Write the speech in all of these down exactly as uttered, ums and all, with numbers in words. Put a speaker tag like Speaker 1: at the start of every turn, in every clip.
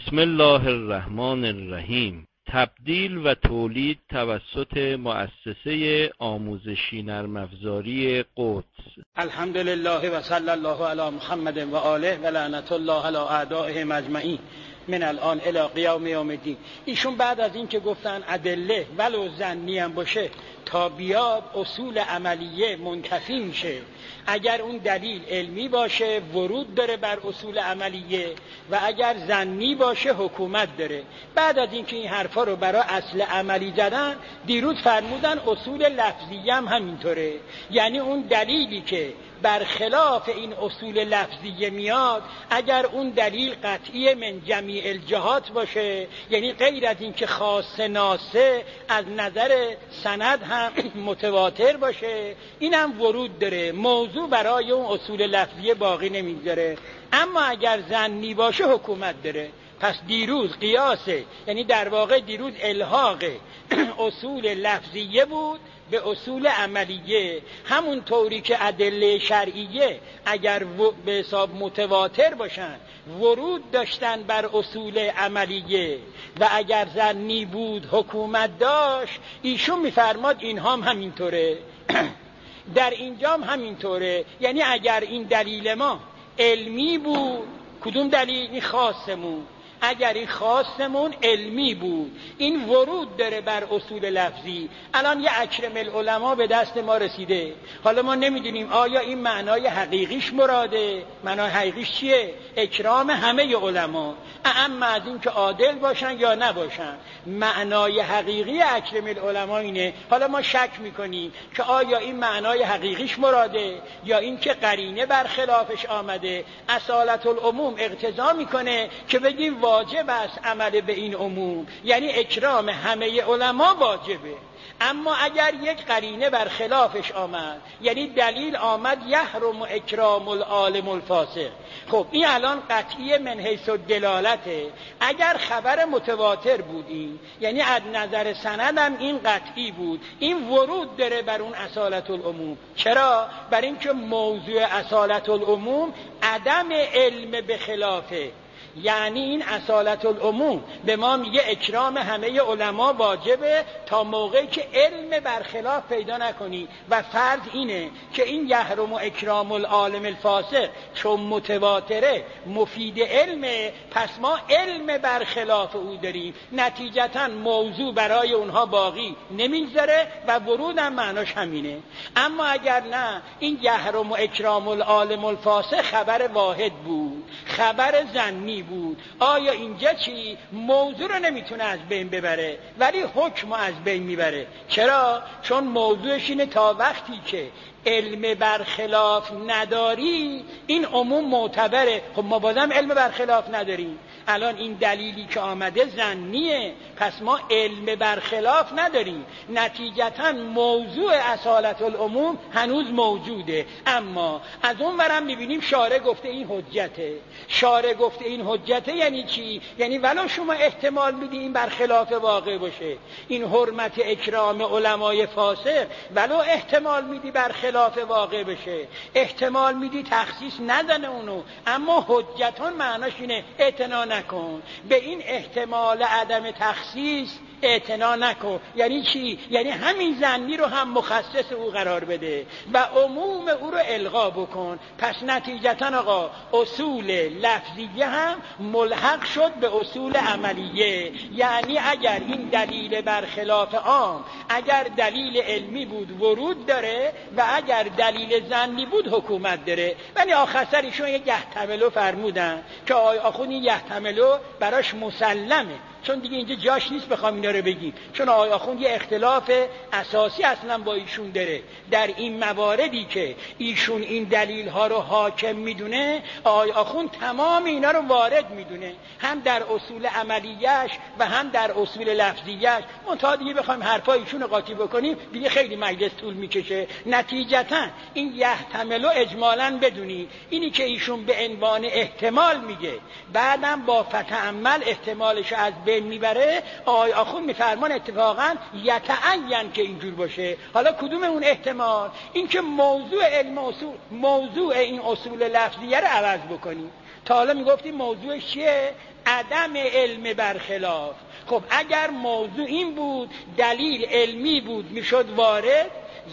Speaker 1: بسم الله الرحمن الرحیم. تبدیل و تولید توسط مؤسسه آموزشی نرم افزاری قدس.
Speaker 2: الحمدلله و صلی الله علی محمد و آله و لعنت الله علی اعدائهم اجمعین من الان الی قیام یوم الدین. ایشون بعد از این که گفتن ادله ولو ظنی هم باشه تا بیاد اصول عملیه منتفی میشه. اگر اون دلیل علمی باشه ورود داره بر اصول عملیه و اگر ظنی باشه حکومت داره. بعد از اینکه این حرفا رو برای اصل عملی زدن، دیروز فرمودن اصول لفظی هم همینطوره. یعنی اون دلیلی که برخلاف این اصول لفظیه میاد، اگر اون دلیل قطعی من جمیع الجهات باشه، یعنی غیر از این که خاص ناسه از نظر سند هم متواتر باشه، این هم ورود داره، موضوع برای اون اصول لفظیه باقی نمیذاره. اما اگر ظنی باشه حکومت داره. پس دیروز قیاسه، یعنی در واقع دیروز الحاق اصول لفظیه بود به اصول عملیه. همون طوری که ادله شرعیه اگر به حساب متواتر باشن ورود داشتن بر اصول عملیه و اگر ظنی بود حکومت داشت، ایشون میفرماد اینها هم همینطوره. در اینجام همینطوره. یعنی اگر این دلیل ما علمی بود، کدوم دلیل؟ این خاصمون. اگر این خاصمون علمی بود، این ورود داره بر اصول لفظی. الان یه اکرم العلماء به دست ما رسیده، حالا ما نمیدونیم آیا این معنای حقیقیش مراده. معنای حقیقیش چیه؟ اکرام همه علما، اما از این که عادل باشن یا نباشن. معنای حقیقی اکرم العلماء اینه. حالا ما شک میکنیم که آیا این معنای حقیقیش مراده یا این که قرینه برخلافش آمده. اصالت العموم اقتضا میکنه که بگیم واجب است عمل به این عموم، یعنی اکرام همه علما واجبه. اما اگر یک قرینه برخلافش آمد، یعنی دلیل آمد یحرم اکرام العالم الفاسق، خب این الان قطعی من حیث الدلالته. اگر خبر متواتر بود این، یعنی از نظر سندم این قطعی بود، این ورود داره بر اون اصالت العموم. چرا؟ بر اینکه موضوع اصالت العموم عدم علم به خلافه. یعنی این اصالت العموم به ما میگه اکرام همه علما واجبه تا موقعی که علم برخلاف پیدا نکنی. و فرض اینه که این یحرم و اکرام العالم الفاسق چون متواتره مفید علمه، پس ما علم برخلاف او داریم، نتیجتا موضوع برای اونها باقی نمیذاره و ورود هم معناش همینه. اما اگر نه، این یحرم و اکرام العالم الفاسق خبر واحد بود، خبر ظنی بود. آیا اینجا چی؟ موضوع رو نمیتونه از بین ببره ولی حکم از بین میبره. چرا؟ چون موضوعش اینه تا وقتی که علم برخلاف نداری این عموم معتبره. خب ما بازم علم برخلاف نداریم. الان این دلیلی که آمده ظنیه، پس ما علم برخلاف نداریم، نتیجتا موضوع اصالت العموم هنوز موجوده. اما از اون برم میبینیم شارع گفته این حجته. شارع گفته این حجته یعنی چی؟ یعنی ولو شما احتمال میدی این برخلاف واقع باشه، این حرمت اکرام علمای فاسق ولو احتمال میدی برخلاف واقع بشه، احتمال میدی تخصیص ندنه اونو، اما حجتون معناش اینه اعتنا نکن به این احتمال عدم تخصیص، اعتنا نکن. یعنی چی؟ یعنی همین ظنی رو هم مخصص او قرار بده و عموم او رو الغا بکن. پس نتیجتا آقا اصول لفظیه هم ملحق شد به اصول عملیه. یعنی اگر این دلیل برخلاف عام، اگر دلیل علمی بود ورود داره و اگر دلیل ظنی بود حکومت داره. ولی آخر ایشون یک یحتملو فرمودن که آخون این یحتملو براش مسلمه، چون دیگه اینجا جاش نیست بخوام اینا رو بگیم، چون آقای آخوند یه اختلاف اساسی اصلا با ایشون داره در این مواردی که ایشون این دلیل ها رو حاکم میدونه. آقای آخوند تمام اینا رو وارد میدونه، هم در اصول عملیش و هم در اصول لفظیش. منتها دیگه بخوایم حرفای ایشون رو قاطی بکنیم دیگه خیلی مجلس طول میکشه. نتیجتا این یحتملو اجمالاً بدونی اینی که ایشون به عنوان احتمال میگه، بعدم با فتعمل احتمالش از بین میبره. آقای آخوند میفرمان اتفاقا یتعین که اینجور باشه. حالا کدوم اون احتمال؟ این که موضوع علم اصول، موضوع این اصول لفظیه رو عوض بکنیم. تا حالا میگفتیم موضوعش چیه؟ عدم علم برخلاف. خب اگر موضوع این بود دلیل علمی بود میشد وارد،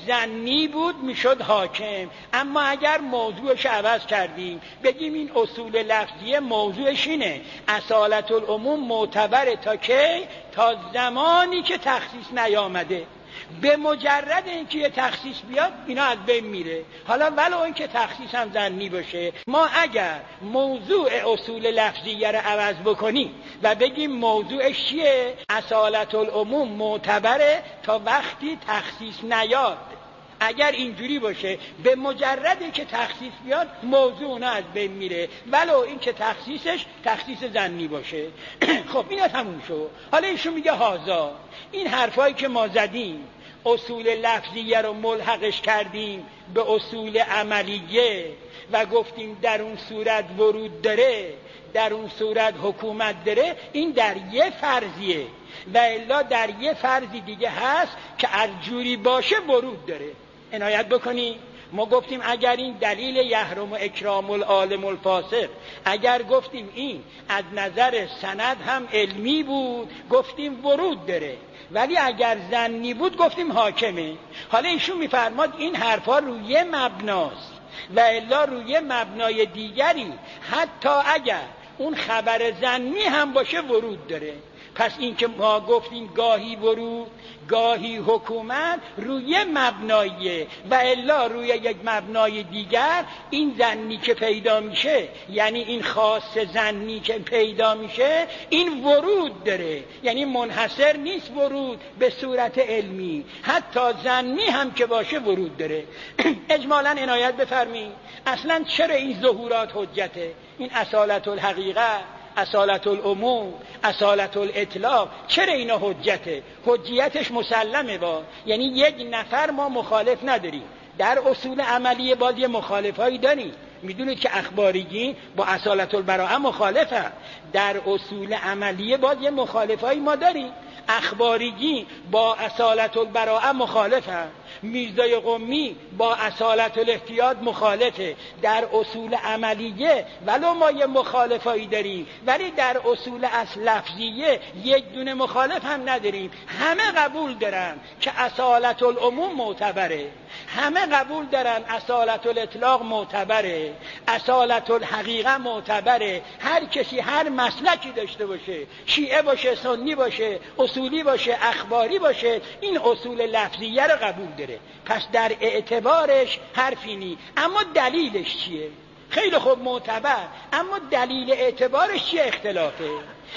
Speaker 2: ظنی بود میشد حاکم. اما اگر موضوعش عوض کردیم بگیم این اصول لفظیه موضوعش اینه اصالت العموم معتبره تا کی؟ تا زمانی که تخصیص نیامده. به مجرد اینکه یه تخصیص بیاد اینا از بین میره. حالا ولو اینکه تخصیص هم ظنی باشه، ما اگر موضوع اصول لفظیه رو عوض بکنیم و بگیم موضوعش چیه؟ اصالت العموم معتبره تا وقتی تخصیص نیاد، اگر اینجوری باشه به مجردی که تخصیص بیاد موضوع اونا از بین میره، ولو این که تخصیصش تخصیص ظنی باشه. خب اینا تموم شد. حالا ایشون میگه هازا، این حرفایی که ما زدیم اصول لفظیه رو ملحقش کردیم به اصول عملیه و گفتیم در اون صورت ورود داره، در اون صورت حکومت داره، این در یه فرضیه و الا در یه فرضی دیگه هست که هر جوری باشه ورود داره. عنایت بکنی ما گفتیم اگر این دلیل یحرم و اکرام العالم الفاسق، اگر گفتیم این از نظر سند هم علمی بود گفتیم ورود داره، ولی اگر ظنی بود گفتیم حاکمه. حالا ایشون میفرماد این حرفا روی مبناست و الا روی مبنای دیگری حتی اگر اون خبر ظنی هم باشه ورود داره. پس این که ما گفتیم گاهی ورود گاهی حکومت روی مبناییه و الا روی یک مبنای دیگر این ظنی که پیدا میشه، یعنی این خاص ظنی که پیدا میشه این ورود داره، یعنی منحصر نیست ورود به صورت علمی، حتی ظنی هم که باشه ورود داره. اجمالاً عنایت بفرمایید اصلا چرا این ظهورات حجته؟ این اصالت الحقیقه، اصالت العموم، اصالت الاطلاق، چرا اینا حجته؟ حجیتش مسلمه با، یعنی یک نفر ما مخالف نداریم. در اصول عملی باز یه مخالفایی داریم. میدونید که اخباریگی با اصالت البراءه مخالفه. در اصول عملی باز یه مخالفایی ما داریم. اخباریگی با اصالت البراءه مخالفه، میرزای قمی با اصالت الاحتیاط مخالفه. در اصول عملیه ولو ما یه مخالفایی داریم، ولی در اصول اصل لفظیه یک دونه مخالف هم نداریم. همه قبول دارن که اصالت العموم معتبره، همه قبول دارن اصالت الاطلاق معتبره، اصالت الحقیقه معتبره. هر کسی هر مسلکی داشته باشه، شیعه باشه، سنی باشه، اصولی باشه، اخباری باشه، این اصول لفظیه رو قبول داره. پس در اعتبارش حرفی نی. اما دلیلش چیه؟ خیلی خوب معتبر، اما دلیل اعتبارش چیه؟ اختلافه.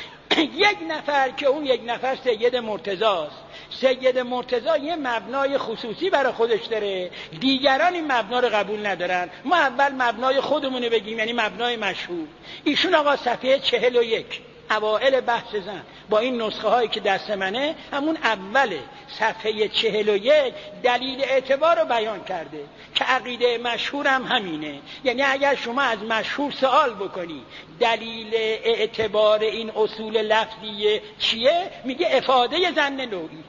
Speaker 2: یک نفر که اون یک نفر سید مرتضاست، سید مرتضی یه مبنای خصوصی برای خودش داره، دیگران این مبنا رو قبول ندارن. ما اول مبنای خودمونه بگیم، یعنی مبنای مشهور. ایشون آقا صفحه چهل و یک اوائل بحث زن با این نسخه هایی که دست منه، همون اول صفحه چهل و یک دلیل اعتبار رو بیان کرده که عقیده مشهور هم همینه. یعنی اگر شما از مشهور سوال بکنی دلیل اعتبار این اصول لفظیه چیه، میگه افاده ظن نوعی.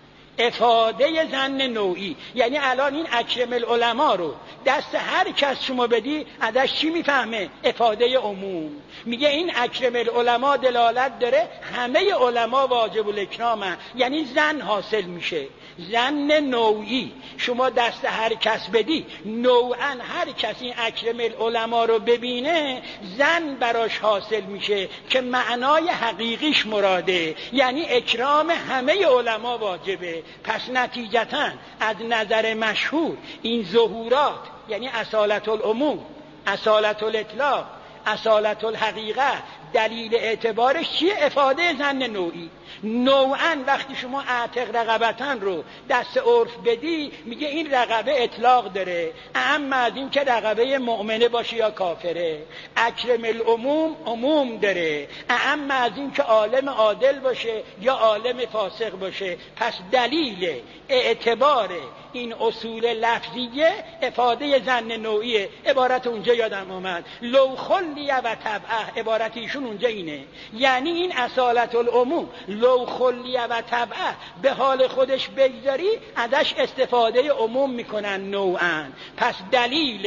Speaker 2: افاده ظن نوعی یعنی الان این اکرم العلماء رو دست هر کس شما بدی ازش چی میفهمه؟ افاده عموم. میگه این اکرم العلماء دلالت داره همه علما واجب الاکرامن، یعنی ظن حاصل میشه. ظن نوعی شما دست هر کس بدی، نوعا هر کس این اکرم العلماء رو ببینه ظن براش حاصل میشه که معنای حقیقیش مراده، یعنی اکرام همه علما واجبه. پس نتیجتاً از نظر مشهور این ظهورات یعنی اصالت العموم، اصالت الاطلاق، اصالت الحقیقه دلیل اعتبارش چیه؟ افاده ظن نوعی. نوعاً وقتی شما اعتق رقبتن رو دست عرف بدی میگه این رقبه اطلاق داره، اما از این که رقبه مؤمنه باشه یا کافره. اکرم العموم عموم داره، اما از این که عالم عادل باشه یا عالم فاسق باشه. پس دلیل اعتبار این اصول لفظیه افاده ظن نوعیه. عبارت اونجا یادم اومد لو خلیه و طبعه، عبارت ایشون اونجا اینه، یعنی این اصالت العموم لو خلیه و طبعه به حال خودش بگذاری ازش استفاده عموم میکنن نوعا. پس دلیل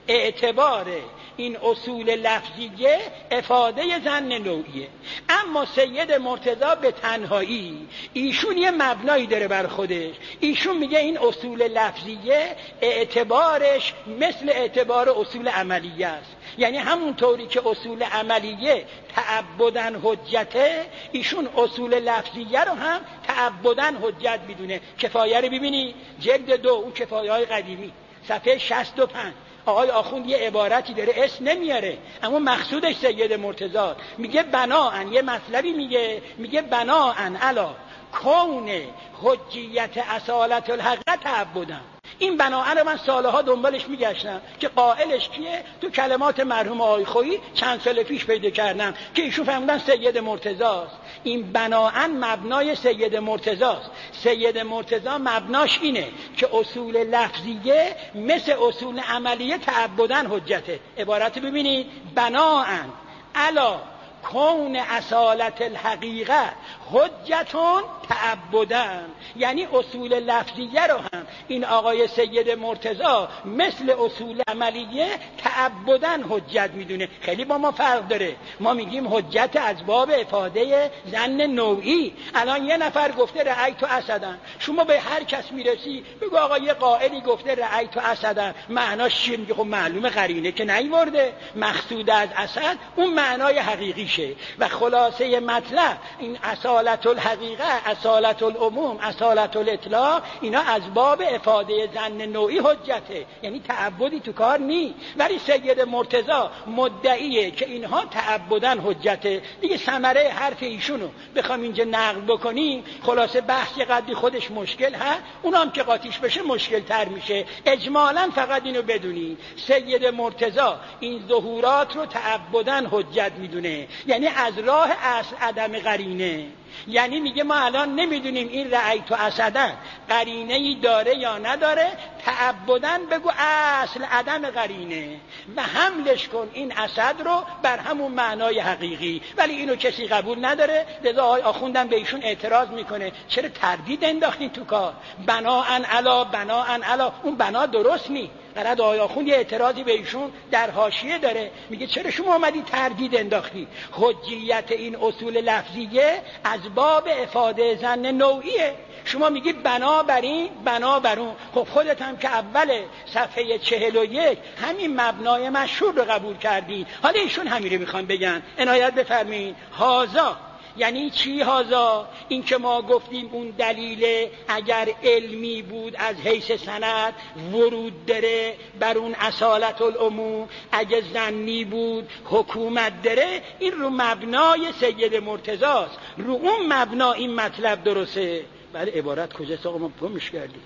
Speaker 2: اعتبار این اصول لفظیه افاده ظن نوعیه. اما سید مرتضی به تنهایی ایشون یه مبنایی داره بر خودش، ایشون میگه این اصول لفظیه اعتبارش مثل اعتبار اصول عملیه است. یعنی همون طوری که اصول عملیه تعبدن حجته، ایشون اصول لفظیه رو هم تعبدن حجت میدونه. کفایه رو ببینی جلد دو، اون کفایه های قدیمی صفحه شصت و پنج، آقای آخوند یه عبارتی داره اسم نمیاره اما مقصودش سید مرتضی میگه بناءن، یه مطلبی میگه میگه بناءن علا کون حجیت اصالت الحق تعبدن. این بناءن رو من سالها دنبالش میگشتم که قائلش کیه، تو کلمات مرحوم آقای خویی چند سال پیش پیدا کردم که ایشون فهمیدن سید مرتضی است. این بناءن مبنای سید مرتضی است. سید مرتضی مبناش اینه که اصول لفظیه مثل اصول عملیه تعبدن حجته. عبارت ببینید، بناءن علا کون اصالت الحقیقه حجتون تعبدن، یعنی اصول لفظیه رو هم این آقای سید مرتضی مثل اصول عملیه تعبدن حجت میدونه. خیلی با ما فرق داره. ما میگیم حجت از باب افاده ظن نوعی. الان یه نفر گفته رأیت اسدن، شما به هر کس میرسی بگو آقا یه قائلی گفته رأیت اسدن، معناش چیه؟ میگه خب معلومه قرینه که نیورده، مقصود از اسد اون معنای حقیقیشه. و خلاصه مطلب این اصالت الحقیقه، اصالت العموم، اصالت الاطلاق، اینا از باب افاده ظن نوعی حجته، یعنی تعبدی تو کار نی. ولی سید مرتضی مدعیه که اینها تعبدن حجته. دیگه ثمره حرف ایشونو بخوام اینجا نقل بکنیم، خلاصه بحث قدی خودش مشکل ها، اونم که قاطیش بشه مشکل تر میشه. اجمالا فقط اینو بدونی سید مرتضی این ظهورات رو تعبدن حجت میدونه، یعنی از راه اصل عدم قرینه. یعنی میگه ما الان نمیدونیم این رأیت اسدن قرینه ای داره یا نداره، تعبدن بگو اصل عدم قرینه و حملش کن این اسد رو بر همون معنای حقیقی. ولی اینو کسی قبول نداره، لذا آقای آخوندم به ایشون اعتراض میکنه چرا تردید انداختین تو کار؟ بناءن علا بناءن علا، اون بنا درست نی. قرد آقای آخوند یه اعتراضی به ایشون در حاشیه داره، میگه چرا شما اومدی تردید انداختی؟ حجیت این اصول لفظیه از باب افاده ظن نوعیه. شما میگی بنابراین بنابرون، خب خودت هم که اول صفحه چهل و یک همین مبنای مشهور رو قبول کردی. حالا ایشون همین رو میخوان بگن. عنایت بفرمایید. هازا یعنی چی؟ هازا این که ما گفتیم اون دلیل اگر علمی بود از حیث سند ورود داره بر اون اصالت العموم، اگه ظنی بود حکومت داره، این رو مبنای سید مرتضی است. رو اون مبنا این مطلب درسته. بله عبارت کجاست آقا؟ ما پمش کردیم.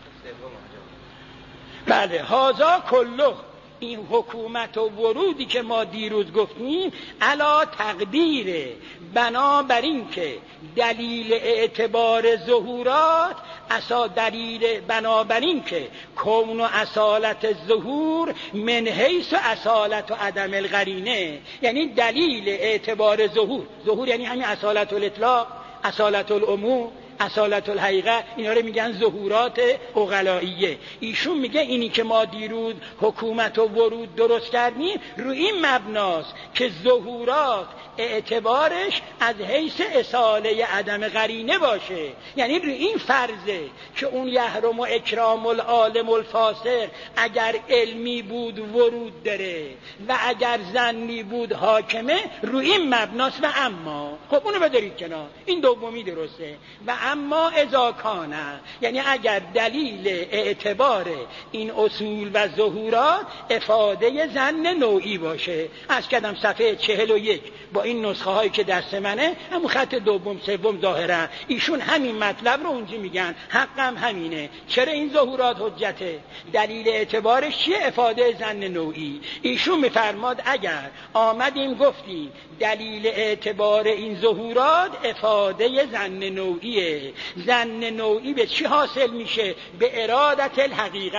Speaker 2: بله هازا کله، این حکومت و ورودی که ما دیروز گفتیم علا تقدیر، بنابراین که دلیل اعتبار ظهورات اسا دلیل، بنابراین که کون و اصالت ظهور من حیث و اصالت و عدم القرینه، یعنی دلیل اعتبار ظهور، ظهور یعنی همین اصالت الاطلاق، اصالت العموم، اصالت الحقیقه، اینا رو میگن ظهورات عقلائیه. ایشون میگه اینی که ما دیروز حکومت و ورود درست کردیم رو این مبناست که ظهورات اعتبارش از حیث اصاله عدم قرینه باشه، یعنی رو این فرضه که اون یحرم و اکرام العالم الفاسق اگر علمی بود ورود داره و اگر ظنی بود حاکمه، رو این مبناست. و اما خب اونو بذارید کنار، این دومی درسته. و اما اذا کانه، یعنی اگر دلیل اعتبار این اصول و ظهورات افاده ظن نوعی باشه. از کدم صفحه چهل و یک با این نسخه هایی که دست منه، همون خط دوم سوم ظاهرا ایشون همین مطلب رو اونجا میگن. حقم همینه. چرا این ظهورات حجته؟ دلیل اعتبارش چیه؟ افاده ظن نوعی. ایشون میفرماد اگر آمدیم گفتیم دلیل اعتبار این ظهورات افاده ظن نوعیه، ظن نوعی به چی حاصل میشه؟ به ارادت الحقیقه،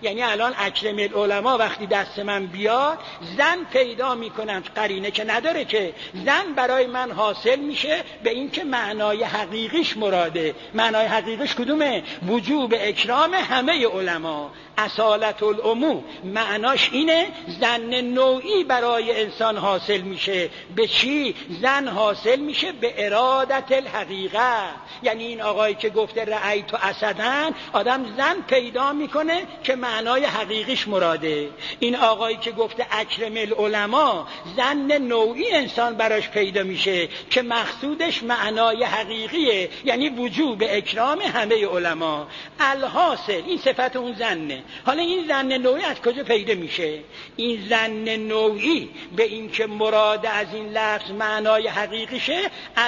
Speaker 2: یعنی الان اکرم العلماء وقتی دست من بیاد زن پیدا میکنم، قرینه که نداره که، زن برای من حاصل میشه به این که معنای حقیقیش مراده. معنای حقیقیش کدومه؟ وجوب اکرام همه علما. اصالت العموم معناش اینه زن نوعی برای انسان حاصل میشه. به چی؟ زن حاصل میشه به ارادت الحقیقه. یعنی این آقایی که گفته رأیت اسدن، آدم زن پیدا میکنه که معنای حقیقیش مراده. این آقایی که گفته اکرم العلماء، زن نوعی انسان براش پیدا میشه که مقصودش معنای حقیقیه، یعنی وجوب اکرام همه علما. الحاصل این صفت اون زنه. حالا این زن نوعی از کجا پیدا میشه؟ این زن نوعی به این که مراد از این لفظ معنای حقیقیشه،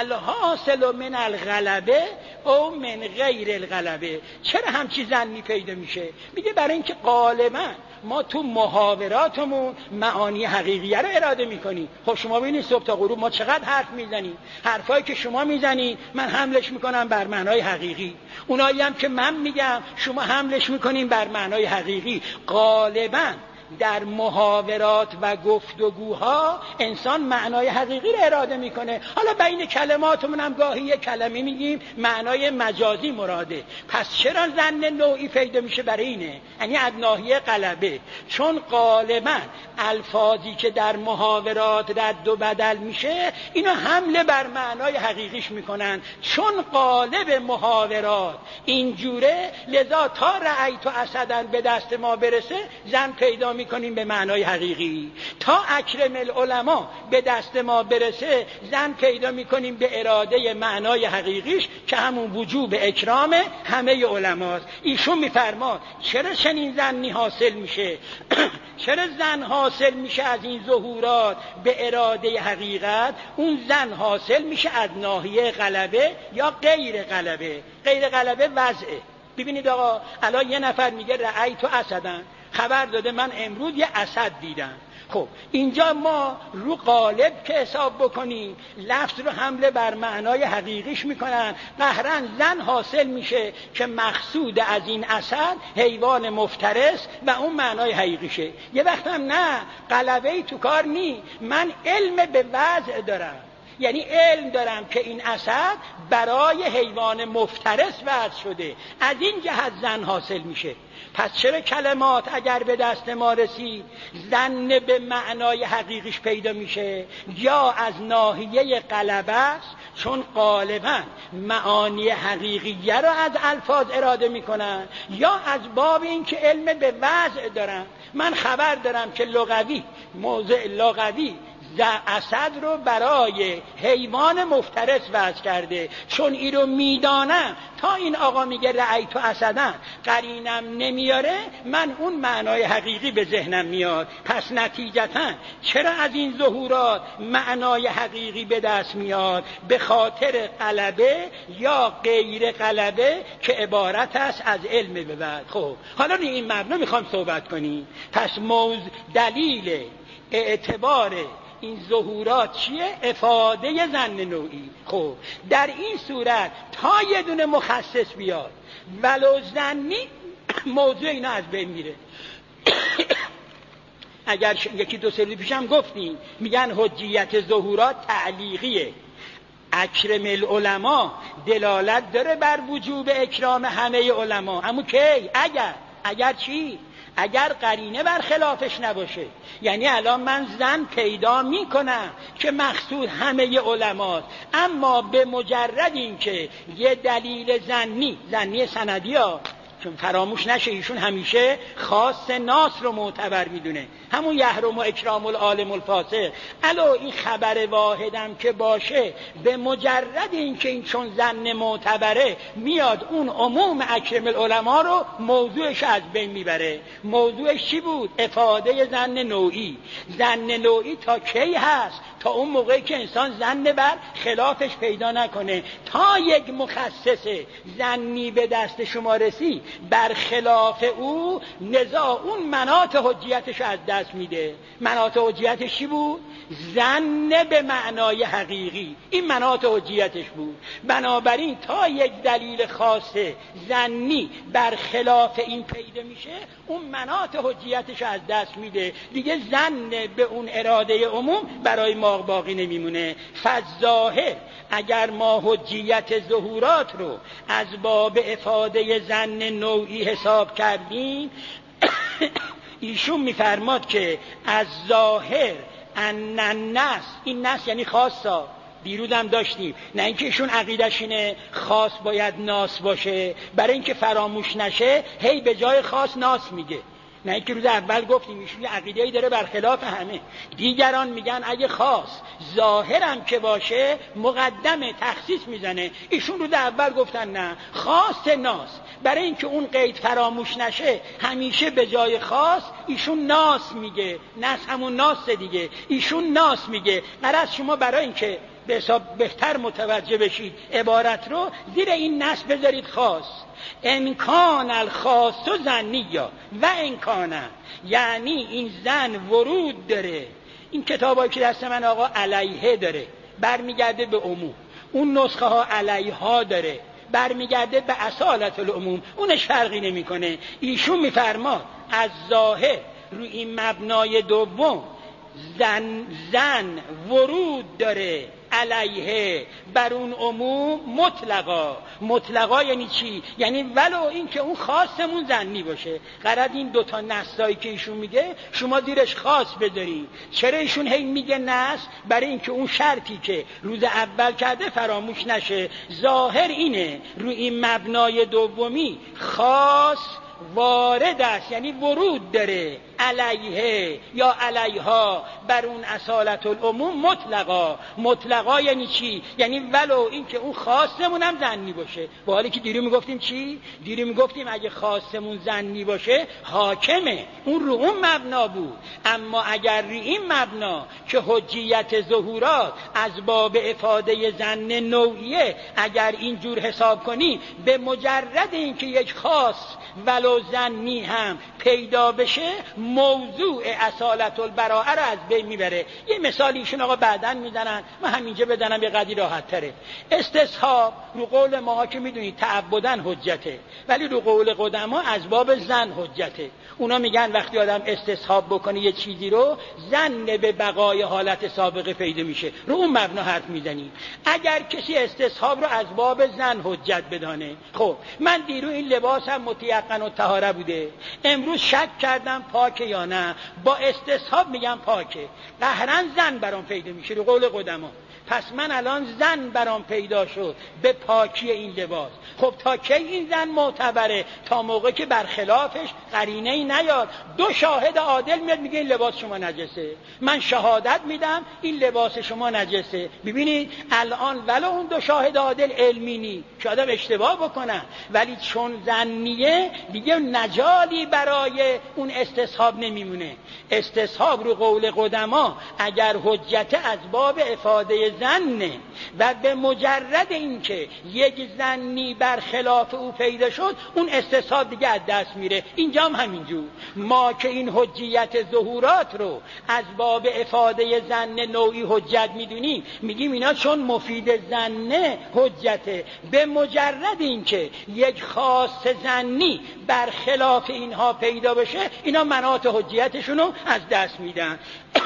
Speaker 2: الحاصل من الغلبه او من غیر الغلبه. چرا همچی زنی پیدا میشه؟ میگه برای اینکه غالبا ما تو محاوراتمون معانی حقیقیه رو اراده میکنیم. خب شما ببینید صبح تا غروب ما چقدر حرف میزنیم، حرفایی که شما میزنید من حملش میکنم بر معنای حقیقی، اونایی هم که من میگم شما حملش میکنیم بر معنای حقیقی. غالبا در محاورات و گفتگوها انسان معنای حقیقی رو اراده میکنه. حالا بین کلماتمون هم گاهی یک کلمه میگیم معنای مجازی مراده. پس چرا زن نوعی پیدا میشه؟ برای اینه، یعنی از ناحیه غلبه. چون غالبا الفاظی که در محاورات رد و بدل میشه اینو حمله بر معنای حقیقیش میکنن. چون غالب محاورات اینجوره، لذا تا رأیت اسدن به دست ما برسه زن پیدا میکنیم به معنای حقیقی. تا اکرم العلماء به دست ما برسه زن پیدا میکنیم به اراده معنای حقیقیش که همون وجوب اکرام همه علماست. ایشون میفرماد چرا چنین زنی حاصل میشه؟ چرا زن حاصل میشه از این ظهورات به اراده حقیقت؟ اون زن حاصل میشه از ناحیه غلبه یا غیر غلبه. غیر غلبه وضعه. ببینید آقا الان یه نفر میگه رأیت اسدن، خبر داده من امروز یه اسد دیدم. خب اینجا ما رو غالب که حساب بکنیم لفظ رو حمله بر معنای حقیقیش میکنن. قهرن زن حاصل میشه که مقصود از این اسد حیوان مفترس و اون معنای حقیقیشه. یه وقت هم نه، غلبه تو کار نی، من علم به وضع دارم، یعنی علم دارم که این اسد برای حیوان مفترس وضع شده، از این جهت زن حاصل میشه. پس چرا کلمات اگر به دست ما رسید زن به معنای حقیقیش پیدا میشه؟ یا از ناحیه غلبه است، چون غالبا معانی حقیقیه را از الفاظ اراده میکنن، یا از باب این که علم به وضع دارن. من خبر دارم که لغوی، موضع لغوی اسد رو برای حیوان مفترس وضع کرده. چون این رو میدانم تا این آقا میگه رأیت اسدن قرینم نمیاره، من اون معنای حقیقی به ذهنم میاد. پس نتیجتا چرا از این ظهورات معنای حقیقی به دست میاد؟ به خاطر غلبه یا غیر غلبه که عبارت است از علم به بعد. خب حالا این مبنا میخوام صحبت کنیم. پس موضوع دلیل اعتبار این ظهورات چیه؟ افاده زن نوعی. خب در این صورت تا یه دونه مخصص بیاد ولو زنی، موضوع اینا از بین میره. اگر یکی دو سری پیشم گفتیم میگن حجیت ظهورات تعلیقیه. اکرم العلماء دلالت داره بر وجوب اکرام همه علما، اما کی؟ اگر اگر چی؟ اگر قرینه بر خلافش نباشه. یعنی الان من زن پیدا میکنم که مقصود همه علماست، اما به مجرد این که یه دلیل زنی زنی سندی ها، چون فراموش نشه ایشون همیشه خاص ناس رو معتبر میدونه، همون یحرم و اکرام العالم الفاسق. الو این خبر واحدم که باشه، به مجرد این که این چون زن معتبره میاد اون عموم اکرم العلماء رو موضوعش از بین میبره. موضوعش چی بود؟ افاده زن نوعی. زن نوعی تا کی هست؟ تا اون موقعی که انسان زن بر خلافش پیدا نکنه. تا یک مخصص زنی به دست شما رسی برخلاف او نزاع اون مناط حجیتش از دست میده. مناط حجیتش چی بود؟ ظن به معنای حقیقی، این مناط حجیتش بود. بنابراین تا یک دلیل خاص ظنی برخلاف این پیدا میشه، اون مناط حجیتش از دست میده، دیگه ظن به اون اراده عموم برای ما باقی نمیمونه. فظاهر اگر ما حجیت ظهورات رو از باب افاده ظن نوعی حساب کردیم، ایشون میفرماد که از ظاهر ان النص، این نص یعنی خاصا، دیروزم داشتیم، نه اینکه ایشون عقیدش اینه خاص باید ناس باشه، برای اینکه فراموش نشه هی به جای خاص ناس میگه. نه اینکه روز اول گفتیم ایشون یه عقیده‌ای داره برخلاف همه. دیگران میگن اگه خاص ظاهرم که باشه مقدم تخصیص میزنه، ایشون روز اول گفتن نه، خاص ناس، برای اینکه اون قید فراموش نشه همیشه به جای خاص ایشون ناس میگه. ناس همون ناس دیگه، ایشون ناس میگه. غرض شما برای اینکه به حساب بهتر متوجه بشید عبارت رو زیر این نص بذارید خاص. امکان الخاص و ظنیه و امکانه، یعنی این زن ورود داره. این کتابایی که دست من آقا علیه داره برمیگرده به عموم، اون نسخه ها علیها داره برمیگرده به اصالت العموم، اونش فرقی نمیکنه. ایشون میفرما از ظاهر روی این مبنای دوم زن زن ورود داره علیه بر اون عموم مطلقا. مطلقا یعنی چی؟ یعنی ولو این که اون خاصمون ظنی باشه. قرار این دوتا نصایی که ایشون میگه شما دیرش خاص بذارید. چرا ایشون هی میگه نص؟ برای اینکه اون شرطی که روز اول کرده فراموش نشه. ظاهر اینه روی این مبنای دومی خاص وارد است، یعنی ورود داره علیه یا علیها بر اون اصالت العموم مطلقا. مطلقا یعنی چی؟ یعنی ولو این که اون خاصمون هم ظنی باشه. با حالی که دیرو میگفتیم چی؟ دیرو میگفتیم اگه خاصمون ظنی باشه حاکمه، اون رو اون مبنا بود. اما اگر روی این مبنا که حجیت ظهورات از باب افاده ظن نوعیه، اگر اینجور حساب کنی به مجرد اینکه یک خاص ولو ظنی هم پیدا بشه موضوع اصالت البراءه رو از بین میبره. یه مثالی ایشون آقا بعدن میزنن، من همینجا بدنم یه قدری راحت تره. استصحاب رو قول ما که میدونید تعبدن حجته، ولی رو قول قدما از باب ظن حجته. اونا میگن وقتی آدم استصحاب بکنه یه چیزی رو ظن به بقای حالت سابقه پیدا میشه، رو اون مبنا حرف میزنی. اگر کسی استصحاب رو از باب ظن حجت بدانه، خب من دیرو این لباسم متیقن و طهاره بوده، امروز شک کردم پاکه یا نه، با استصحاب میگم پاکه، قهرن ظن برام پیدا میشه رو قول قدما. پس من الان ظن برام پیدا شد به پاکی این لباس. خب تا کی این ظن معتبره؟ تا موقع که برخلافش قرینه ای نیاد. دو شاهد عادل میاد میگه این لباس شما نجسه، من شهادت میدم این لباس شما نجسه. ببینید الان ولو اون دو شاهد عادل علمی نی، شاید اشتباه بکنن، ولی چون ظنیه دیگه نجالی برای اون استصحاب نمیمونه. استصحاب رو قول قدما اگر حجت از باب افاده ظنه و به مجرد اینکه یک ظنی برخلاف او پیدا شد اون استصحاب دیگه از دست میره. اینجا هم همینجور. ما که این حجیت ظهورات رو از باب افاده ظن نوعی حجت میدونیم، میگیم اینا چون مفید ظنه حجته، به مجرد اینکه یک خاص ظنی برخلاف اینها پیدا بشه اینا مناط حجیتشون رو از دست میدن.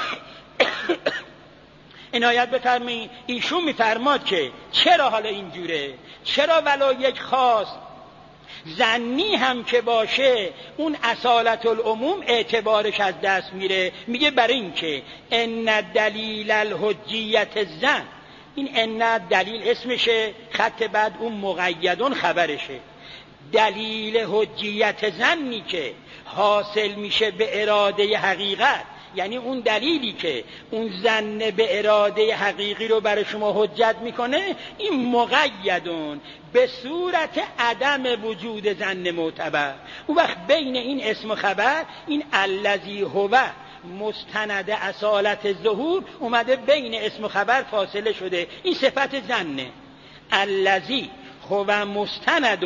Speaker 2: عنایت بفرمایید ایشون میفرماد که چرا حالا اینجوره؟ چرا ولو یک خاص ظنی هم که باشه اون اصالت العموم اعتبارش از دست میره؟ میگه برای این که ان دلیل الحجیت ظن، این ان دلیل اسمشه، خط بعد اون مقیدون خبرشه. دلیل حجیت ظنی که حاصل میشه به اراده حقیقت، یعنی اون دلیلی که اون ظن به اراده حقیقی رو برای شما حجت میکنه، این مقیدون به صورت عدم وجود ظن معتبر. اون وقت بین این اسم و خبر این الذی هو مستند اصالت ظهور اومده بین اسم و خبر فاصله شده، این صفت ظنه. الذی هو مستند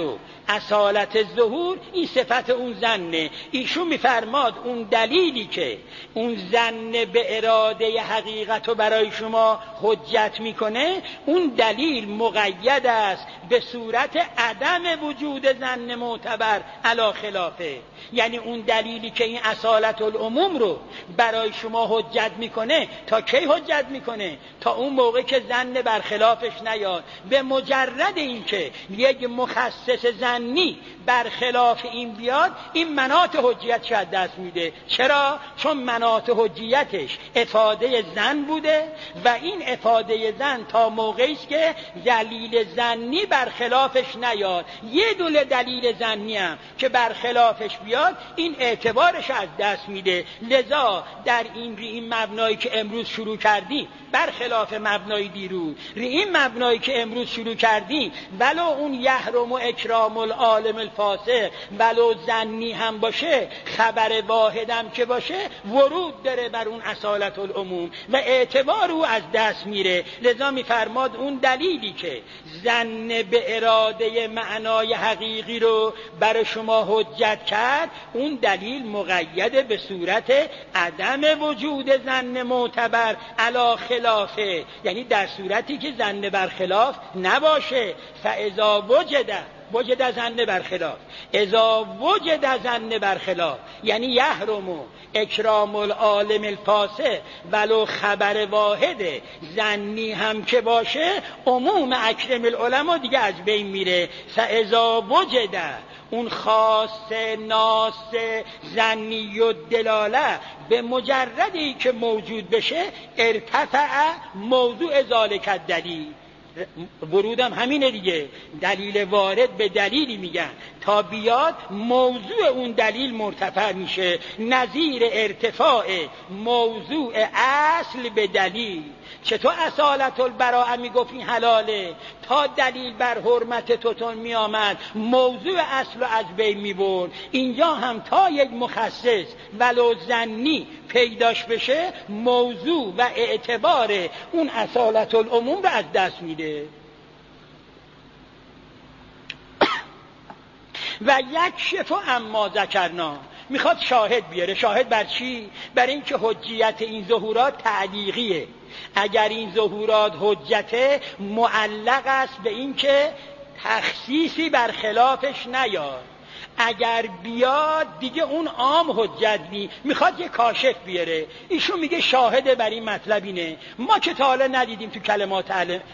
Speaker 2: اصالت ظهور این صفت اون زنه. ایشون میفرماد اون دلیلی که اون زن به اراده حقیقت رو برای شما حجت میکنه، اون دلیل مقید است به صورت عدم وجود زن معتبر علی خلافه. یعنی اون دلیلی که این اصالت العموم رو برای شما حجت میکنه تا کی حجت میکنه؟ تا اون موقع که زن برخلافش نیاد. به مجرد اینکه یک مخصص زنی برخلاف این بیاد، این مناط حجیت شد دست میده. چرا؟ چون مناط حجیتش افاده زن بوده و این افاده زن تا موقعی است که دلیل زنی برخلافش نیاد. یه دونه دلیل زنی هم که برخلافش بیاد، این اعتبارش از دست میده. لذا در این ری این مبنایی که امروز شروع کردیم برخلاف مبنای دیروز، ری این مبنایی که امروز شروع کردیم ولو اون یحرم و اکرام العالم الفاسق ولو زنی هم باشه، خبر واحدم که باشه، ورود داره بر اون اصالت العموم و اعتبار او از دست میره. لذا میفرماد اون دلیلی که زن به اراده معنای حقیقی رو برای شما حجت کرد، اون دلیل مقید به صورت عدم وجود زن معتبر علی خلافه. یعنی در صورتی که زن برخلاف نباشه. فاذا وجد وجد زن برخلاف، اذا وجد زن برخلاف یعنی یحرم اکرام العالم الفاسق ولو خبر واحد زنی هم که باشه، عموم اکرم العلماء دیگه از بین میره. فاذا وجد اون خاص ناس زنی و دلاله به مجردی که موجود بشه، ارتفع موضوع ذالک الدلیل. ورودم همینه دیگه، دلیل وارد به دلیلی میگن، تا بیاد موضوع اون دلیل مرتفع میشه، نظیر ارتفاع موضوع اصل به دلیل. چطور اصالت البراءه میگفت این حلاله؟ تا دلیل بر حرمت توتون میآمد موضوع اصل رو از بین میبرد. اینجا هم تا یک مخصص ولو زنی پیداش بشه، موضوع و اعتبار اون اصالت العموم رو از دست میده. و یک شفا اما ذکرنا، میخواد شاهد بیاره. شاهد بر چی؟ بر این که حجیت این ظهورات تعلیقیه. اگر این ظهورات حجت معلق است به این که تخصیصی برخلافش نیاد، اگر بیاد دیگه اون عام حجت نی. میخواد یه کاشف بیاره. ایشون میگه شاهد بر این مطلب اینه، ما که تا حالا ندیدیم تو کلمات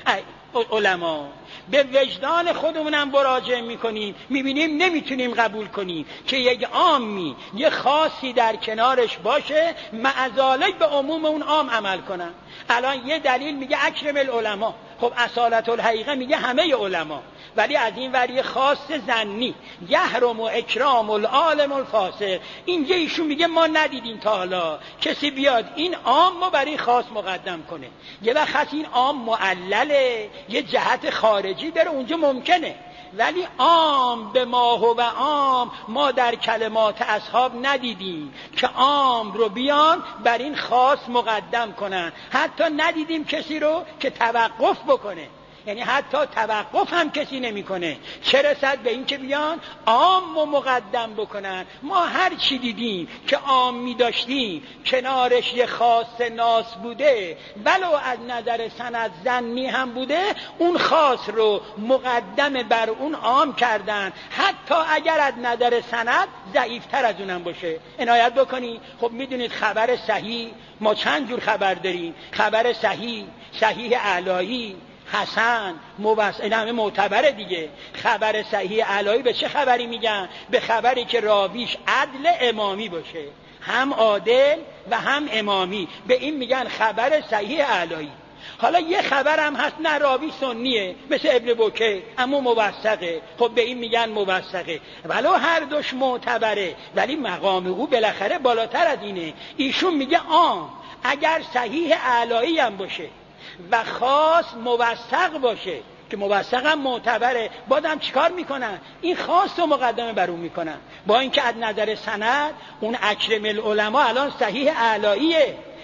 Speaker 2: علما، به وجدان خودمونم مراجعه میکنیم، میبینیم نمیتونیم قبول کنیم که یک عامی یه خاصی در کنارش باشه معذالک به عموم اون عام عمل کنن. الان یه دلیل میگه اکرم العلماء، خب اصالت الحقیقه میگه همه علما، ولی از این وری خاص زنی یحرم و اکرام العالم الفاسق. اینجا ایشون میگه ما ندیدیم تا حالا کسی بیاد این عام ما برای خاص مقدم کنه. یه وقت این عام معلله، یه جهت خارجی داره، اونجا ممکنه، ولی عام به ما و عام ما در کلمات اصحاب ندیدیم که عام رو بیان بر این خاص مقدم کنن. حتی ندیدیم کسی رو که توقف بکنه، یعنی حتی توقف هم کسی نمیکنه، چه رسد به این که بیان عام رو مقدم بکنن. ما هر چی دیدیم که عام می داشتیم کنارش یه خاص ناس بوده، ولو از نظر سند زنی هم بوده، اون خاص رو مقدم بر اون عام کردن، حتی اگر از نظر سند ضعیفتر از اونم باشه. عنایت بکنی. خب میدونید خبر صحیح ما چند جور خبر داریم. خبر صحیح، صحیح اعلایی، حسن، موثق، این همه معتبره دیگه. خبر صحیح علایی به چه خبری میگن؟ به خبری که راویش عدل امامی باشه، هم عادل و هم امامی، به این میگن خبر صحیح علایی. حالا یه خبر هم هست نه راوی سنیه مثل ابن بوکه اما موثقه، خب به این میگن موثقه. ولو هر دوش معتبره ولی مقام او بالاخره بالاتر از اینه. ایشون میگه عام اگر صحیح علایی هم باشه و خاص موثق باشه، که موثق هم معتبره، بازم چیکار میکنن؟ این خاص رو مقدمه بر اون میکنن، با اینکه از نظر سند اون اکرم العلماء الان صحیح اعلاییه،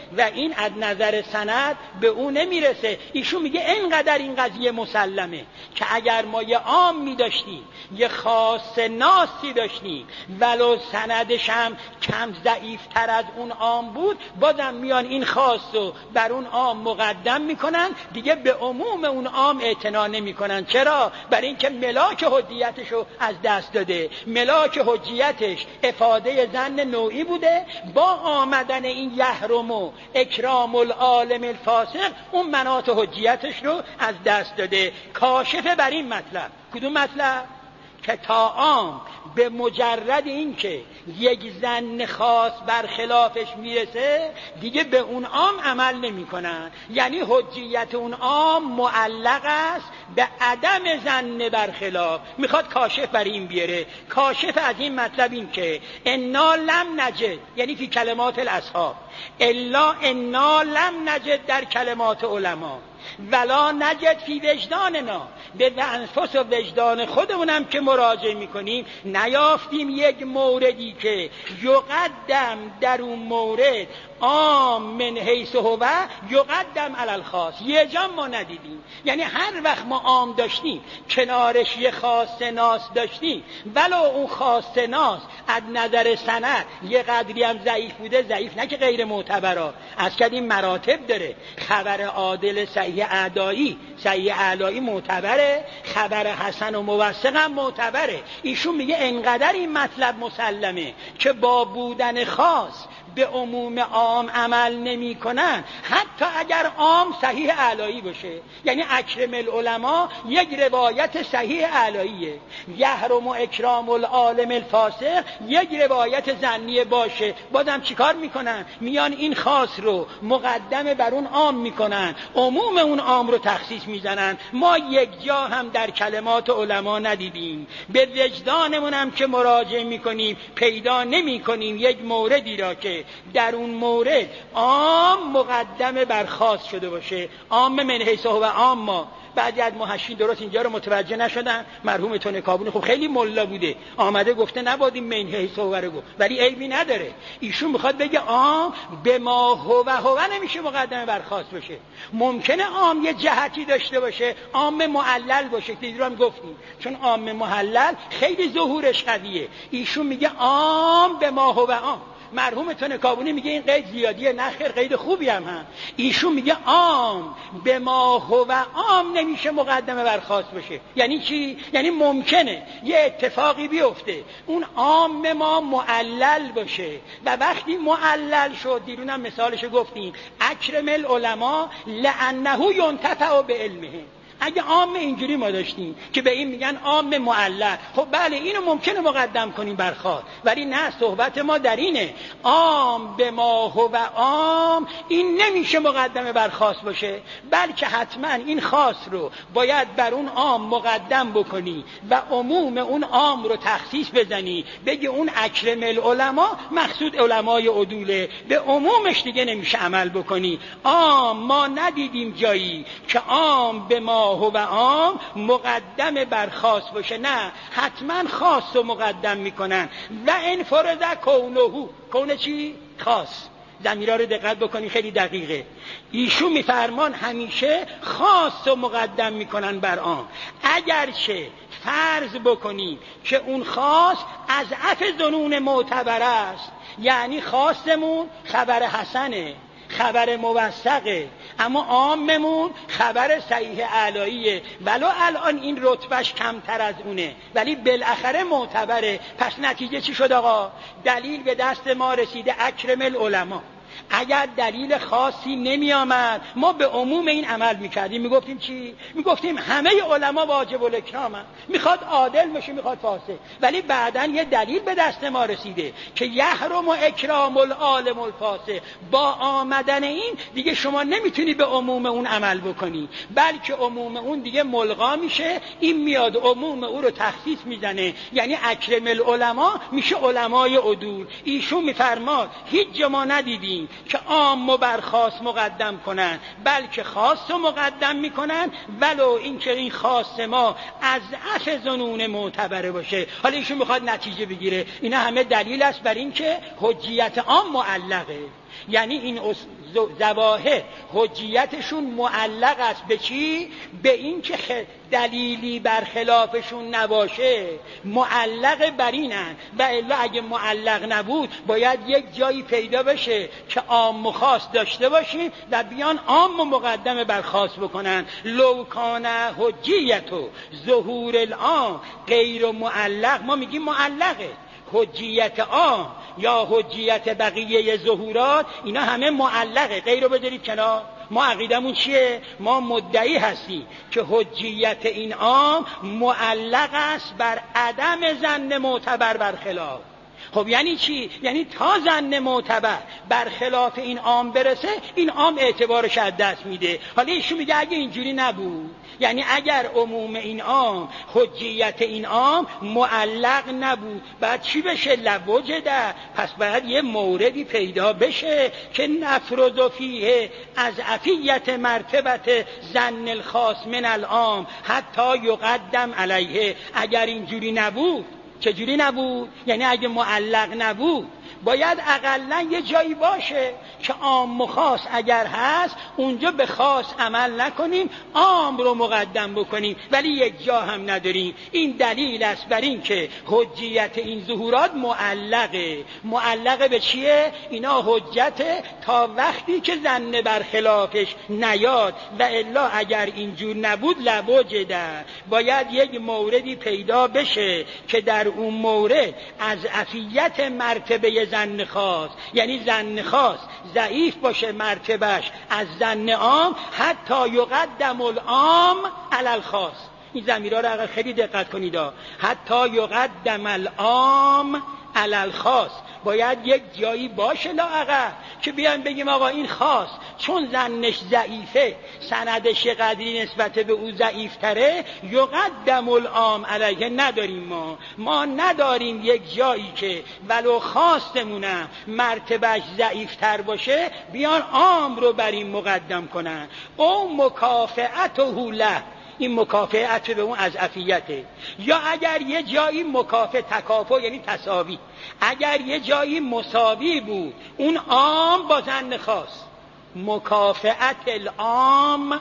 Speaker 2: و این از نظر سند به او نمیرسه. ایشون میگه اینقدر این قضیه مسلمه که اگر ما یه عام میداشتیم، یه خاص ناسی داشتیم، ولو سندش هم کم ضعیفتر از اون عام بود، بازم میان این خاص رو بر اون عام مقدم میکنن، دیگه به عموم اون عام اعتنا نمیکنن. چرا؟ برای اینکه ملاک حجیتش رو از دست داده. ملاک حجیتش افاده ظن نوعی بوده، با آمدن این یحرم و اکرام العالم الفاسق اون مناط حجیتش رو از دست داده. کاشفه بر این مطلب. کدوم مطلب؟ که تا عام به مجرد این که یک ظن خاص برخلافش میرسه دیگه به اون عام عمل نمی کنن. یعنی حجیت اون عام معلق است به عدم ظن برخلاف. میخواد کاشف بر این بیاره. کاشف از این مطلب این که انا لم نجد، یعنی فی کلمات الاصحاب، الا انا لم نجد در کلمات علما، ولا نجد فی وجداننا، به انفس و وجدان خودمونم که مراجعه میکنیم نیافتیم یک موردی که یقدم در اون مورد عام من حیث هو یقدم علی الخاص. یه جا ما ندیدیم. یعنی هر وقت ما عام داشتیم کنارش یه خاص ناس داشتیم، ولو اون خاص ناس از نظر سند یه قدری هم ضعیف بوده، ضعیف نه که غیر معتبره، از کدیم مراتب داره. خبر عادل صحیح اعدایی، صحیح اعلایی معتبره، خبر حسن و موثق هم معتبره. ایشون میگه انقدر این مطلب مسلمه که با بودن خاص به عموم عام عمل نمی کنن، حتی اگر عام صحیح اعلایی باشه. یعنی اکرم العلماء یک روایت صحیح اعلاییه، یحرم و اکرام العالم الفاسق یک روایت ظنی باشه، بازم چیکار میکنن؟ میان این خاص رو مقدم بر اون عام میکنن، عموم اون عام رو تخصیص میزنن. ما یک جا هم در کلمات علما ندیدیم. به وجدانمون هم که مراجعه میکنیم پیدا نمیکنیم یک موردی را که در اون مورد عام مقدم بر خاص شده باشه. عام من حیث هو عام. ما بعضی از محشین درست اینجا رو متوجه نشدن. مرحوم تون کابونی خب خیلی ملا بوده، آمده گفته نبادیم من حیث هو رو گفت، ولی عیبی نداره. ایشون میخواد بگه عام به ما هو هو نمیشه مقدم بر خاص باشه. ممکنه عام یه جهتی داشته باشه، عام معلل باشه، دیگه هم گفتیم، چون عام محلل خیلی ظهورش قویه. ایشون میگه عام به ما هو عام. مرحوم تون کابونی میگه این قید زیادیه، نه خیر قید خوبی هم هم. ایشون میگه عام به ما هو عام نمیشه مقدمه بر خاص باشه. یعنی چی؟ یعنی ممکنه یه اتفاقی بیفته اون عام ما معلل باشه و وقتی معلل شد، دیرونم مثالش گفتیم، اکرم العلماء لانه ینتفع بعلمه. اگه عام اینجوری ما داشتیم که به این میگن عام معلل، خب بله اینو ممکنه مقدم کنیم بر خاص، ولی نه، صحبت ما در اینه عام به ما هو عام این نمیشه مقدمه بر خاص باشه، بلکه حتما این خاص رو باید بر اون عام مقدم بکنی و عموم اون عام رو تخصیص بزنی، بگی اون اکرم العلماء مقصود علمای عدوله، به عمومش دیگه نمیشه عمل بکنی. عام ما ندیدیم جایی که عام به ما هو عام مقدم بر خاص باشه، نه، حتما خاص رو مقدم میکنن. و انفرد کونه، کونه چی؟ خاص. ضمیرها رو دقت بکنی خیلی دقیقه. ایشون میفرمان همیشه خاص رو مقدم میکنن بر عام، اگرچه فرض بکنیم که اون خاص از اضعف ظنون معتبر است، یعنی خاصمون خبر حسنه، خبر موثقه، اما عاممون خبر صحیح اعلاییه، ولو الان این رتبهش کمتر از اونه ولی بالاخره معتبره. پس نتیجه چی شد آقا؟ دلیل به دست ما رسیده اکرم العلماء. اگر دلیل خاصی نمی آمد ما به عموم این عمل میکردیم. میگفتیم چی؟ میگفتیم همه علما واجب الاکرامن، میخواد عادل باشه میخواد فاسق، ولی بعداً یه دلیل به دست ما رسیده که یحرم و اکرام العالم الفاسق. با آمدن این دیگه شما نمیتونی به عموم اون عمل بکنی، بلکه عموم اون دیگه ملغا میشه، این میاد عموم او رو تخصیص میزنه، یعنی اکرم العلماء میشه علمای عدول. ایشون میفرماد هیچ جا ما ندیدیم که عام و بر خاص مقدم کنن، بلکه خاص رو مقدم میکنن ولو اینکه این خاص ما از اضعف ظنون معتبره باشه. حالا ایشون میخواد نتیجه بگیره. اینا همه دلیل است بر اینکه حجیت عام معلقه. یعنی این ظواهر حجیتشون معلق است به چی؟ به این که خ... دلیلی برخلافشون نباشه، معلق بر اینن. و الا اگه معلق نبود باید یک جایی پیدا بشه که عام و خاص داشته باشیم و بیان عام و مقدم بر خاص بکنن. لو کان حجیت و ظهور العام غیر معلق، ما میگیم معلقه. حجیت عام یا حجیت بقیه ظهورات اینا همه معلقه، غیر رو بذارید کنار. ما عقیدمون چیه؟ ما مدعی هستیم که حجیت این عام معلق است بر عدم ظن معتبر برخلاف. خب یعنی چی؟ یعنی تا ظن معتبر برخلاف این عام برسه این عام اعتبارش از دست میده. حالا ایشون میگه اگه اینجوری نبود، یعنی اگر عموم این عام، حجیت این عام معلق نبود، بعد چی بشه؟ لوجده، پس باید یه موردی پیدا بشه که نفرض فیه از عفیت مرتبت ظن الخاص من العام حتی یقدم علیه. اگر اینجوری نبود، چجوری نبود؟ یعنی اگه معلق نبود باید اقلن یه جایی باشه که عام و خاص اگر هست اونجا به خاص عمل نکنیم، عام رو مقدم بکنیم، ولی یک جا هم نداریم. این دلیل است بر این که حجیت این ظهورات معلقه. معلقه به چیه؟ اینا حجت تا وقتی که ظن برخلافش نیاد، و الا اگر اینجور نبود لوجده، باید یک موردی پیدا بشه که در اون مورد از عفیت مرتبه ظن خاص، یعنی ظن خاص ضعیف باشه مرتبهش از ظن عام، حتی یقدم العام علی الخاص. این ضمیرها رو اگر خیلی دقت کنید، حتی یقدم العام علی الخاص، باید یک جایی باشه لااقل که بیان بگیم آقا این خاص چون ظنش ضعیفه، سندش قدری نسبت به او ضعیفتره، یقدم العام علیه. نداریم ما ما نداریم یک جایی که ولو خواستمونم مرتبهش ضعیفتر باشه بیان عام رو بر این مقدم کنن. او مکافئت و له، این مکافئت به اون از عفیته. یا اگر یه جایی مکافئ تکافؤ یعنی تساوی، اگر یه جایی مساوی بود اون عام با ظن خاص، مکافئت العام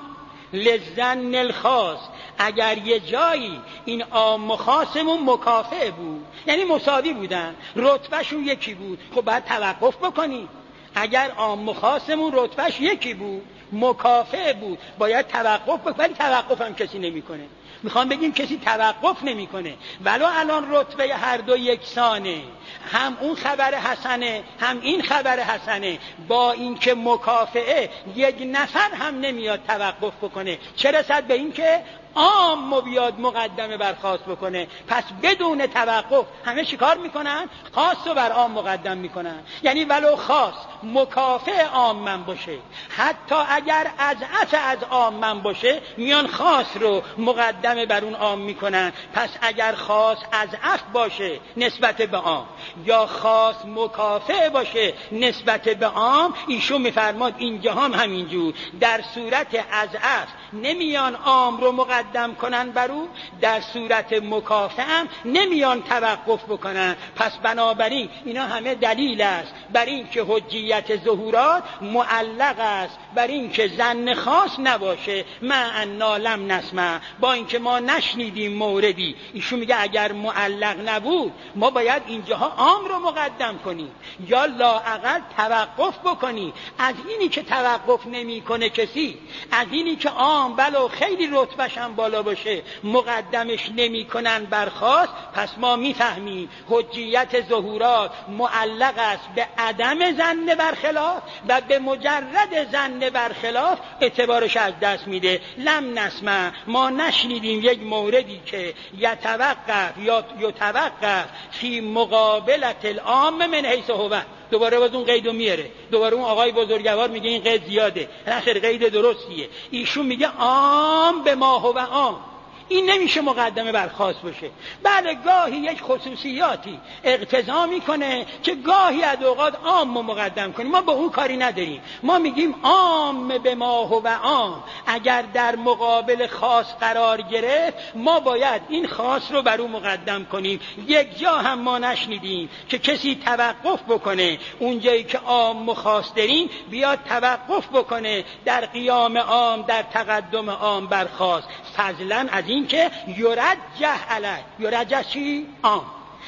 Speaker 2: لظن الخاص، اگر یه جایی این عام و خاصمون مکافئ بود یعنی مساوی بودن، رتبهشون یکی بود، خب باید توقف بکنی. اگر عام و خاصمون رتبهش یکی بود، مکافئ بود، باید توقف بکنه، ولی توقف هم کسی نمیکنه. میخوام بگیم کسی توقف نمیکنه، ولو الان رتبه هر دو یکسانه، هم اون خبر حسنه هم این خبر حسنه، با اینکه مکافئه یک نفر هم نمیاد توقف بکنه، چه رسد به اینکه عام بیاد مقدمه بر خاص بکنه. پس بدون توقف همه چیکار میکنن؟ خاص رو بر عام مقدم میکنن. یعنی ولو خاص مکافئ عام من باشه، حتی اگر اضعف از عام من باشه، میان خاص رو مقدمه بر اون عام میکنن. پس اگر خاص اضعف باشه نسبت به عام یا خاص مکافئ باشه نسبت به عام، ایشون میفرماد اینجا هم همینجور، در صورت اضعف نمیان عام رو مقدم کنن بر او، در صورت مکافئ هم نمیان توقف بکنن. پس بنابراین اینا همه دلیل است بر این که حجیت ظهورات معلق است بر این که ظن خاص نباشه، مع انا لم نسمع، با اینکه ما نشنیدیم موردی. ایشون میگه اگر معلق نبود ما باید اینجاها عام رو مقدم کنیم یا لااقل توقف بکنی. از اینی که توقف نمیکنه کسی، از اینی که عام بلو خیلی رتبهش هم بالا باشه مقدمش نمیکنن برخاست، پس ما میفهمیم حجیت ظهورات معلق است به عدم ظن برخلاف و به مجرد ظن برخلاف اعتبارش از دست میده. لم نسمع، ما نشنیدیم یک موردی که یتوقف یا یتوقف فی مقابلت العام من حیث هو. دوباره باز اون قیدو میاره، دوباره اون آقای بزرگوار میگه این قید زیاده، نه خیر قید درستیه. ایشون میگه عام به ما هو عام، این نمیشه مقدمه بر خاص باشه. بله گاهی یک خصوصیاتی اقتضا میکنه که گاهی از اوقات عام مقدم کنیم، ما با اون کاری نداریم. ما میگیم عام به ما هو عام، اگر در مقابل خاص قرار گرفت ما باید این خاص رو بر اون مقدم کنیم. یک جا هم ما نشنیدیم که کسی توقف بکنه اونجایی که عام و خاص داریم بیاد توقف بکنه در قیام عام، در تقدم عام بر خاص، فضلا از این که یرجح علیه. یرجح چی؟ عام.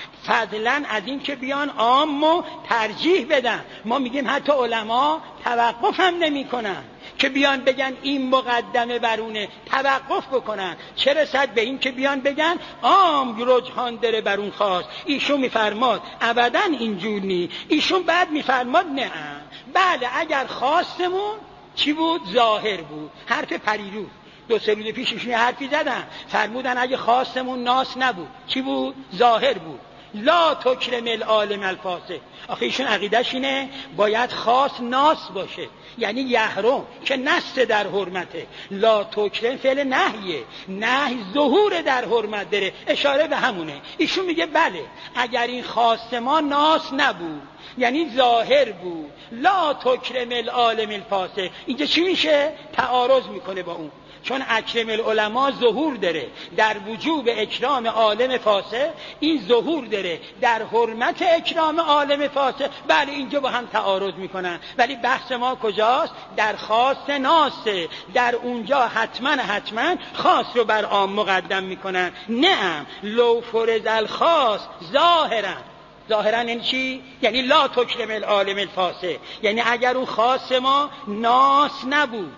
Speaker 2: فضلا از این که بیان عامو ترجیح بدن. ما میگیم حتی علما توقف هم نمی کنن که بیان بگن این مقدمه برونه، توقف بکنن، چه رسد به این که بیان بگن عام رجحان داره بر اون خاص. ایشون میفرماد ابدا اینجور نی. ایشون بعد میفرماد نه بله اگر خاصمون چی بود؟ ظاهر بود. حرف پریرو دو سه روز پیش ایشون حرفی زدن، فرمودن اگه خاصمون ناس نبود چی بود؟ ظاهر بود. لا تکرم العالم الفاسق. آخه ایشون عقیدش اینه باید خاص ناس باشه، یعنی یحرم که نص در حرمته. لا تکرم فعل نهیه، نهی ظهور در حرمت داره، اشاره به همونه. ایشون میگه بله اگر این خاص ما ناس نبود یعنی ظاهر بود، لا تکرم العالم الفاسق، اینجا چی میشه؟ تعارض میکنه با اون، چون اکرم العلماء ظهور داره در وجوب اکرام عالم فاسق، این ظهور داره در حرمت اکرام عالم فاسق. بله اینجا با هم تعارض میکنن، ولی بحث ما کجاست؟ در خاص ناسه، در اونجا حتما حتما خاص رو بر عام مقدم میکنن. نه لو فرض الخاص ظاهرا. ظاهرا یعنی چی؟ یعنی لا تکرم العالم الفاسق، یعنی اگر اون خاص ما ناس نبود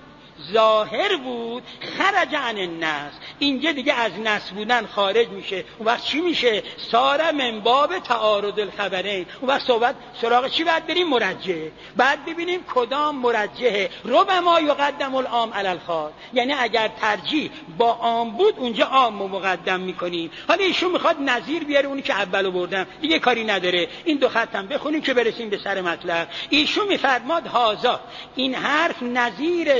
Speaker 2: ظاهر بود خرج عن النص، اینجا دیگه از نص بودن خارج میشه. اون وقت چی میشه؟ سار من باب تعارض الخبرین. اون وقت صحبت سراغ چی باید بریم؟ مرجح. بعد ببینیم کدام مرجحه. ربما یقدم العام علی الخاص، یعنی اگر ترجیح با عام بود اونجا عام رو مقدم میکنیم. حالا ایشون میخواد نظیر بیاره، اونی که اولو بردم دیگه کاری نداره. این دو خطم بخونیم که برسیم به سر مطلب. ایشون میفرماد هازا، این حرف نظیر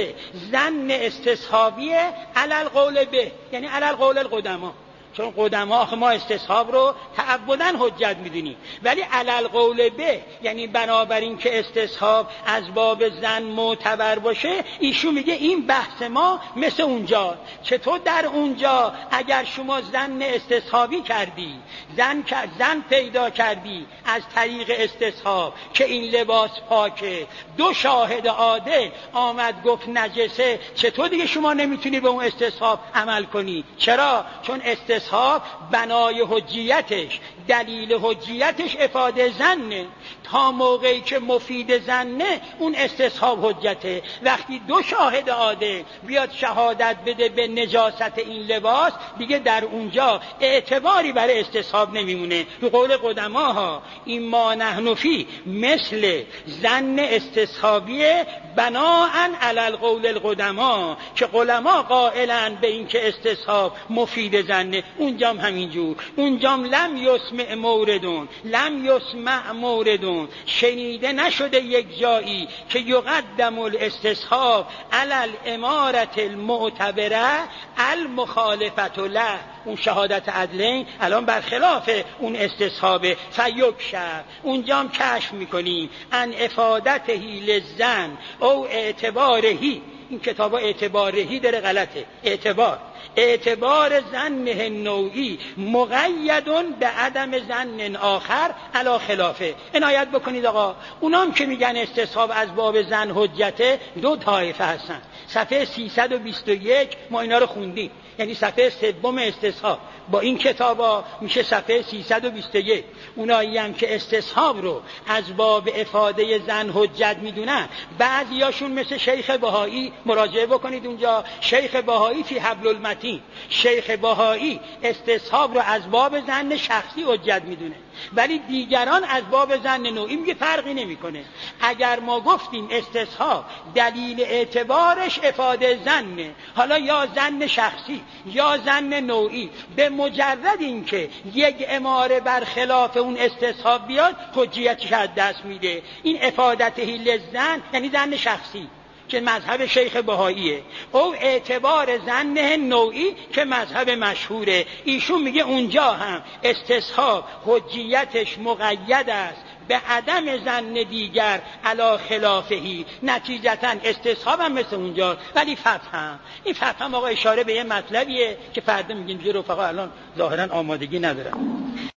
Speaker 2: ظن استصحابیه علی القول به، یعنی علی القول القدما. چون قدما ما استصحاب رو تعبداً حجت میدونیم، ولی علی القول به یعنی بنابراین که استصحاب از باب ظن معتبر باشه. ایشون میگه این بحث ما مثل اونجا. چطور در اونجا اگر شما ظن استصحابی کردی، ظن ظن پیدا کردی از طریق استصحاب که این لباس پاکه، دو شاهد عادل آمد گفت نجسه، چطور دیگه شما نمیتونی به اون استصحاب عمل کنی؟ چرا؟ چون استصحاب بنای حجیتش، دلیل حجیتش افاده ظنه. تا موقعی که مفید ظنه اون استصحاب حجته. وقتی دو شاهد عادل بیاد شهادت بده به نجاست این لباس، دیگه در اونجا اعتباری برای استصحاب نمیمونه. به قول قدماها این ما نحن فی مثل ظن استصحابی بناءً علی القول القدما، که علما قائلن به این که استصحاب مفید ظنه. اونجام همینجور. اونجام لم یسمع موردون، لم یسمع موردون، شنیده نشده یک جایی که یقدم الاستصحاب علی الامارة المعتبره المخالفت له. اون شهادت عدلین الان برخلاف اون استصحابه. فیکشف، اونجام کشف میکنیم ان افادتهی للظن او اعتبارهی. این کتابا اعتبارهی داره، غلطه. اعتبار اعتبار ظنه نوعی مقیدون به عدم ظن آخر علی خلافه. عنایت بکنید آقا، اونام که میگن استصحاب از باب ظن حجته دو طایفه هستن. صفحه سیصد و بیست و یک ما اینا رو خوندیم، یعنی صفحه سوم استصحاب. با این کتابا میشه صفحه سیصد و بیست و یک. اونایی هم که استصحاب رو از باب افاده ظن حجت میدونن، بعضیاشون مثل شیخ بهایی، مراجعه بکنید اونجا، شیخ بهایی فی حبل المتین، شیخ بهایی استصحاب رو از باب ظن شخصی حجت میدونه، ولی دیگران از باب ظن نوعی. میگه فرقی نمیکنه. اگر ما گفتیم استصحاب دلیل اعتبارش افاده ظنه، حالا یا ظن شخصی یا ظن نوعی، به مجرد اینکه یک اماره برخلاف اون استصحاب بیاد حجیتش از دست میده. این افادته للظن یعنی ظن شخصی، که مذهب شیخ بهاییه، او اعتبار ظن نوعی که مذهب مشهوره. ایشون میگه اونجا هم استصحاب حجیتش مقید است به عدم ظن دیگر علی خلافهی، نتیجتا استصحاب هم مثل اونجا، ولی فتح هم. این فتح هم آقا اشاره به یه مطلبیه که فردا میگیم جه رفقا الان ظاهرا آمادگی ندارن.